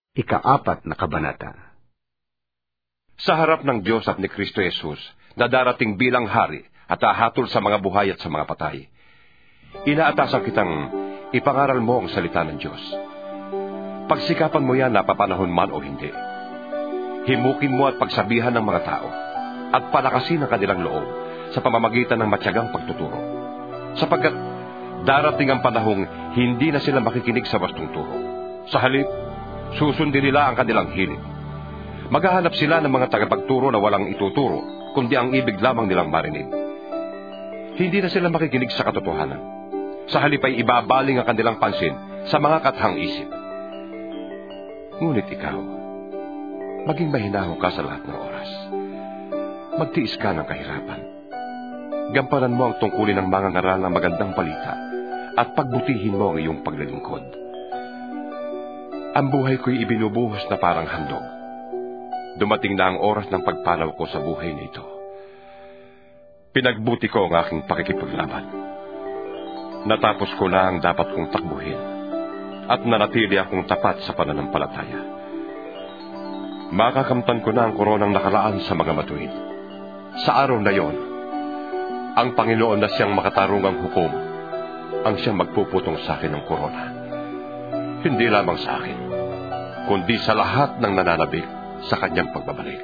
Ika-4 na kabanata. Sa harap ng Diyos at ni Kristo Jesus, na darating bilang hari at hahatol sa mga buhay at sa mga patay, inaatasan kitang ipangaral mo ang salita ng Diyos. Pagsikapan mo yan napapanahon man o hindi. Himukin mo at pagsabihan ng mga tao at palakasin ang kanilang loob sa pamamagitan ng matyagang pagtuturo. Sapagkat darating ang panahong hindi na sila makikinig sa wastong turo. Sa halip, susundin nila ang kanilang hilig. Maghahanap sila ng mga tagapagturo na walang ituturo, kundi ang ibig lamang nilang marinig. Hindi na sila makikinig sa katotohanan. Sa halip ay ibabaling ang kanilang pansin sa mga kathang isip. Ngunit ikaw, maging mahinahon ka sa lahat ng oras. Magtiis ka ng kahirapan. Gampanan mo ang tungkulin ng mga ngaral ng magandang balita at pagbutihin mo ang iyong paglilingkod. Ang buhay ko'y ibinubuhos na parang handog. Dumating na ang oras ng pagpanaw ko sa buhay na ito. Pinagbuti ko ang aking pakikipaglaban. Natapos ko na ang dapat kong takbuhin at nanatili akong tapat sa pananampalataya. Makakamtan ko na ang koronang nakaraan sa mga matuwid. Sa araw na yon, ang Panginoon na siyang makatarungang hukom ang siyang magpuputong sa akin ng korona. Hindi lamang sa akin, kundi sa lahat ng nananabik sa kanyang pagbabalik.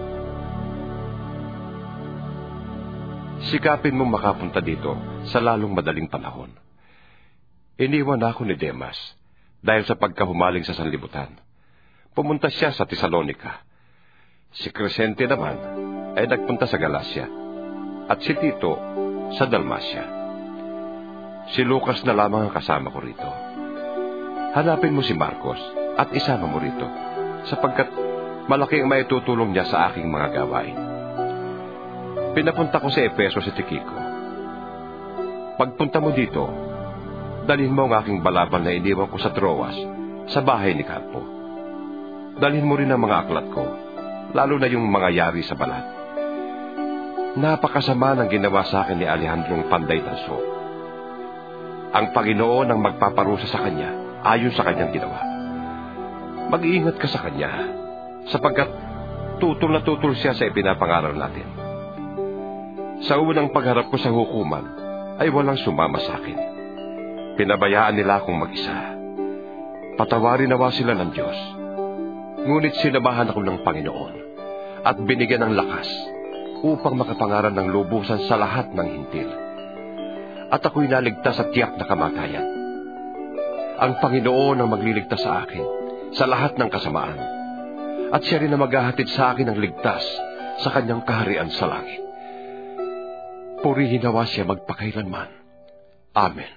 Sikapin mong makapunta dito sa lalong madaling panahon. Iniwan ako ni Demas dahil sa pagkahumaling sa sanlibutan. Pumunta siya sa Tesalonica. Si Crescente naman ay nagpunta sa Galacia at si Tito sa Dalmacia. Si Lucas na lamang ang kasama ko rito. Hanapin mo si Marcos at isama mo rito, sapagkat malaki ang maitutulong niya sa aking mga gawain. Pinapunta ko sa Efeso si Tikiko. Pagpunta mo dito, dalhin mo ang aking balabal na iniwan ko sa Troas, sa bahay ni Carpo. Dalhin mo rin ang mga aklat ko, lalo na yung mga yari sa balat. Napakasama ng ginawa sa akin ni Alejandrong Panday Tanso. Ang Panginoon ang magpaparusa sa kanya ayon sa kanyang ginawa. Mag-iingat ka sa kanya, sapagkat tutol na tutol siya sa ipinapangaral natin. Sa unang pagharap ko sa hukuman, ay walang sumama sa akin. Pinabayaan nila akong mag-isa. Patawarin nawa sila ng Diyos. Ngunit sinamahan ako ng Panginoon at binigyan ng lakas upang makapangaral ng lubusan sa lahat ng hintil. At ako'y naligtas sa tiyak na kamatayan. Ang Panginoon ang magliligtas sa akin sa lahat ng kasamaan, at siya rin ang maghahatid sa akin ng ligtas sa kanyang kaharian sa langit. Purihin nawa siya magpakailanman. Amen.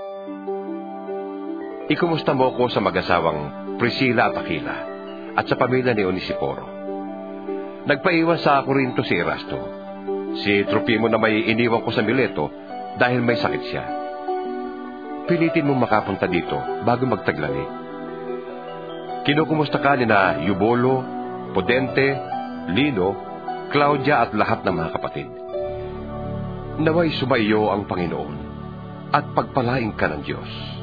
Ikumusta mo ko sa mag-asawang Priscilla at Aquila at sa pamilya ni Onesiforo. Nagpaiwan sa Corinto si Erasto. Si Tropimo na may iniwan ko sa Mileto dahil may sakit siya. Pilitin mong makapunta dito bago magtaglali. Kinukumusta ka ni na Eubolo, Pudente, Lino, Claudia at lahat ng mga kapatid. Naway sumaiyo ang Panginoon at pagpalain ka ng Diyos.